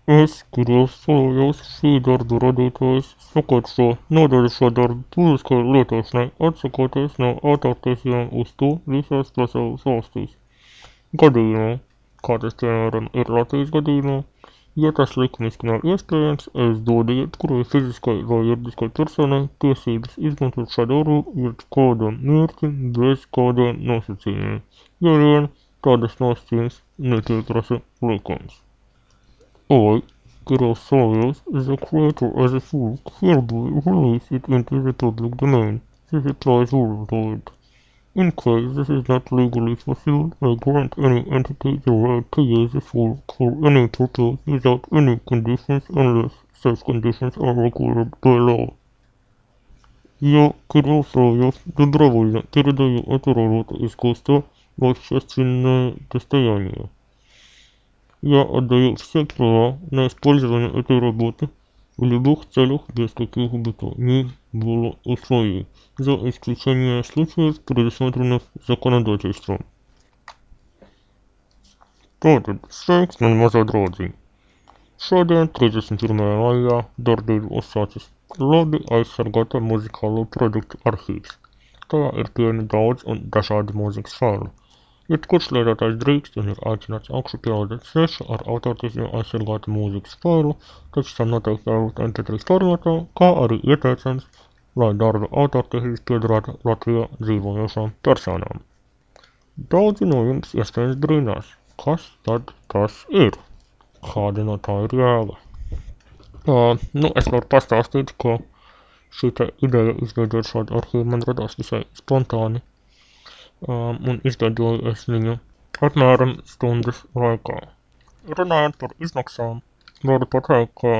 Es kirjoitusologius siitä radiotais sakotso nodellisuudar pulskoi luotoisnai atsakoteisna autorteisiaan ustu lisäslasau soostis. Godino, kaatesteneiden irlatis godino, ja tas likumīgs nav iespējams, es dodiet, kurai fiziskai vai juridiskai personai tiesības izmantot šādu iet kādam mērķim bez kādiem nosacījumiem, ja vien tādas nosacījums nepieprasa likums. I, Kirillov is a creator as a book hereby release it into the public domain. This applies worldwide. In case this is not legally fulfilled, I grant any entity the right to use the work for any purpose without any conditions unless such conditions are required by law. Я, Кирилл Соловьев, добровольно передаю эту работу искусства в общественное достояние. Я отдаю все права на использование этой работы в любых целях без каких бы то ни было условий, за исключением случаев, предусмотренных законодательством. Tātad, sveiks, man mazā draudziņ. Šodien, 31. maijā, darbību uzsācis labi aizsargāta muzikālo produktu arhīvs. Tajā ir pilni daudz un dažādi mūzikas faili. Jebkurš lietotājs drīkst un ir aicināts augšupielādēt svešu ar autortiesībām aizsargātu mūzikas failu, taču tam noteikti jābūt MP3 formātā, kā arī ieteicams, lai darba autortiesības piederētu Latvijā dzīvojošām personām. Daudzi no jums iespējams brīnās, kas tad tas ir? Kāda no tā ir jēga? Es varu pastāstīt, ka šī ideja izveidot šādu arhīvu man radās visai spontāni. Un izveidoju es viņu apmēram stundas laikā. Runājot par izmaksām, varu pateikt, ka